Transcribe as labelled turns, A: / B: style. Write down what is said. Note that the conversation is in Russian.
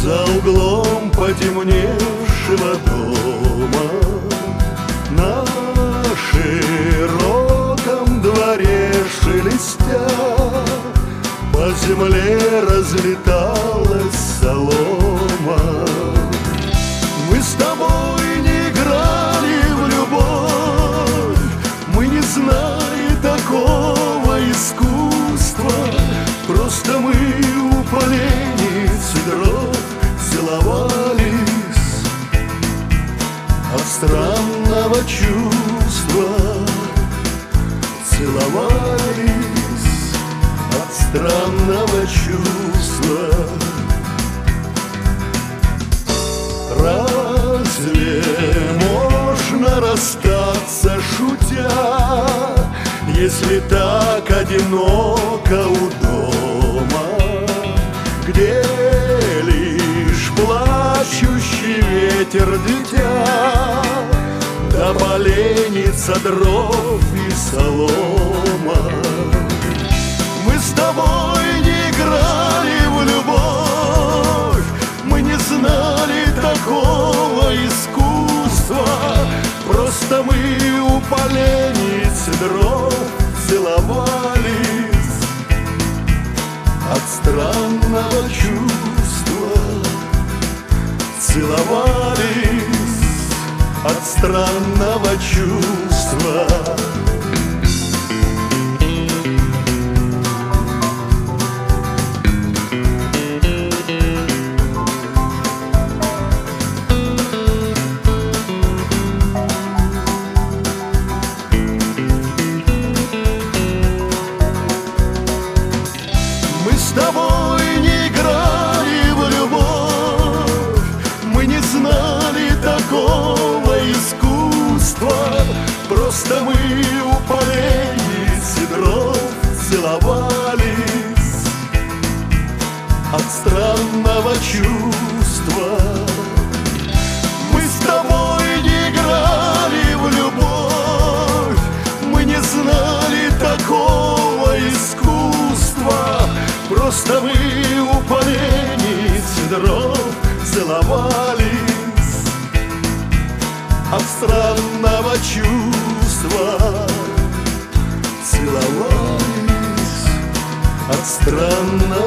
A: За углом потемневшего дома на широком дворе шелестя по земле разлеталась солома. Мы с тобой не играли в любовь, мы не знали такого искусства. Просто мы у поленниц и дров целовались от странного чувства. Целовались от странного чувства. Разве можно расстаться, шутя, если так одиноко у дома, где лишь плачущий ветер дитя, да поленница дров и солома? Мы с тобой не играли в любовь, мы не знали такого искусства. Просто мы у поленниц и дров целовались от странного чувства. Целовались от странного чувства. Мы с тобой не играли в любовь, мы не знали такого искусства. Просто мы у поленниц и дров целовались от странного чувства. Мы с тобой не играли в любовь, мы не знали такого искусства. Просто мы у поленниц и дров целовались от странного чувства. Целовались от странного